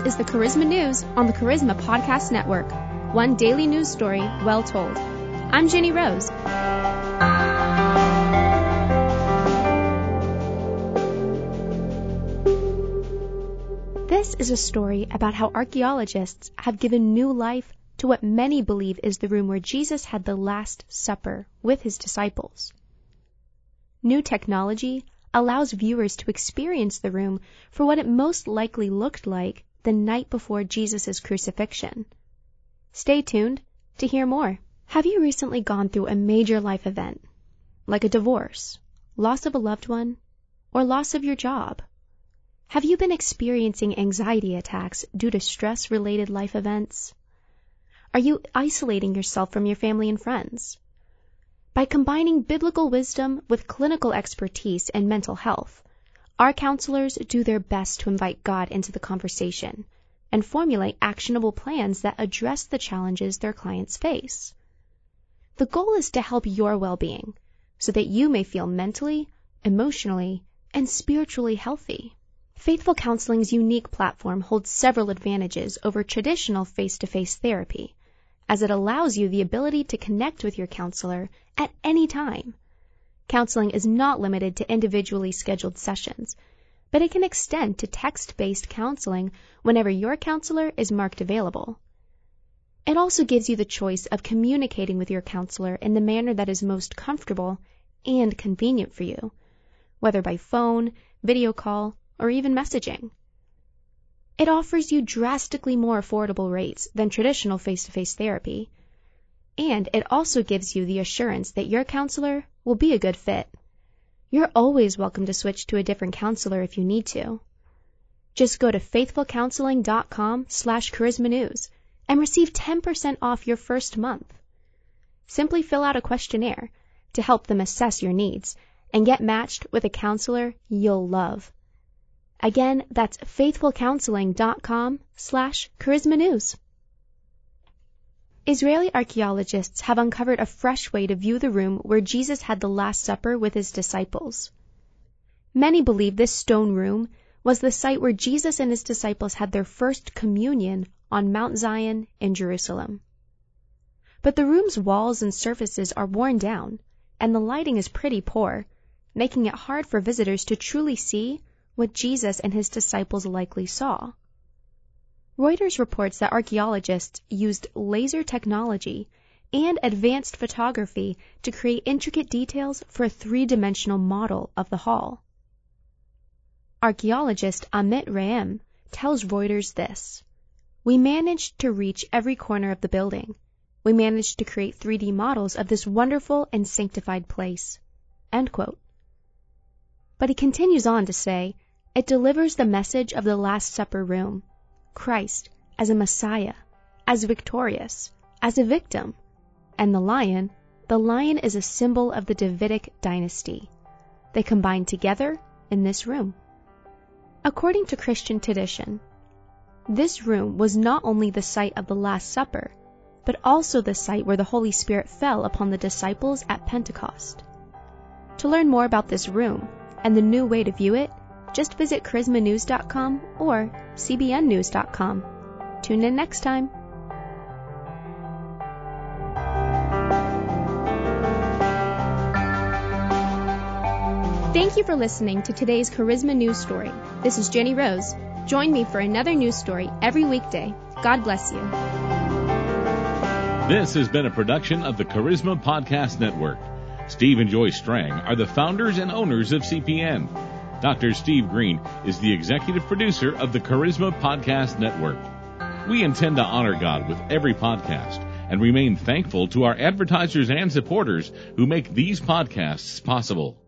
is the Charisma News on the Charisma Podcast Network. One daily news story well told. I'm Jenny Rose. This is a story about how archaeologists have given new life to what many believe is the room where Jesus had the Last Supper with his disciples. New technology allows viewers to experience the room for what it most likely looked like the night before Jesus' crucifixion. Stay tuned to hear more. Have you recently gone through a major life event, like a divorce, loss of a loved one, or loss of your job? Have you been experiencing anxiety attacks due to stress-related life events? Are you isolating yourself from your family and friends? By combining biblical wisdom with clinical expertise in mental health, our counselors do their best to invite God into the conversation and formulate actionable plans that address the challenges their clients face. The goal is to help your well-being so that you may feel mentally, emotionally, and spiritually healthy. Faithful Counseling's unique platform holds several advantages over traditional face-to-face therapy, as it allows you the ability to connect with your counselor at any time. Counseling is not limited to individually scheduled sessions, but it can extend to text-based counseling whenever your counselor is marked available. It also gives you the choice of communicating with your counselor in the manner that is most comfortable and convenient for you, whether by phone, video call, or even messaging. It offers you drastically more affordable rates than traditional face-to-face therapy, and it also gives you the assurance that your counselor will be a good fit. You're always welcome to switch to a different counselor if you need to. Just go to faithfulcounseling.com/charismanews and receive 10% off your first month. Simply fill out a questionnaire to help them assess your needs and get matched with a counselor you'll love. Again, that's faithfulcounseling.com/charismanews. Israeli archaeologists have uncovered a fresh way to view the room where Jesus had the Last Supper with his disciples. Many believe this stone room was the site where Jesus and his disciples had their first communion on Mount Zion in Jerusalem. But the room's walls and surfaces are worn down, and the lighting is pretty poor, making it hard for visitors to truly see what Jesus and his disciples likely saw. Reuters reports that archaeologists used laser technology and advanced photography to create intricate details for a three-dimensional model of the hall. Archaeologist Amit Reim tells Reuters this: "We managed to reach every corner of the building. We managed to create 3D models of this wonderful and sanctified place." End quote. But he continues on to say, it delivers the message of the Last Supper room, Christ as a Messiah, as victorious, as a victim, and the lion is a symbol of the Davidic dynasty. They combine together in this room. According to Christian tradition, this room was not only the site of the Last Supper, but also the site where the Holy Spirit fell upon the disciples at Pentecost. To learn more about this room and the new way to view it, just visit charismanews.com or cbnnews.com. Tune in next time. Thank you for listening to today's Charisma News Story. This is Jenny Rose. Join me for another news story every weekday. God bless you. This has been a production of the Charisma Podcast Network. Steve and Joy Strang are the founders and owners of CPN. Dr. Steve Green is the executive producer of the Charisma Podcast Network. We intend to honor God with every podcast and remain thankful to our advertisers and supporters who make these podcasts possible.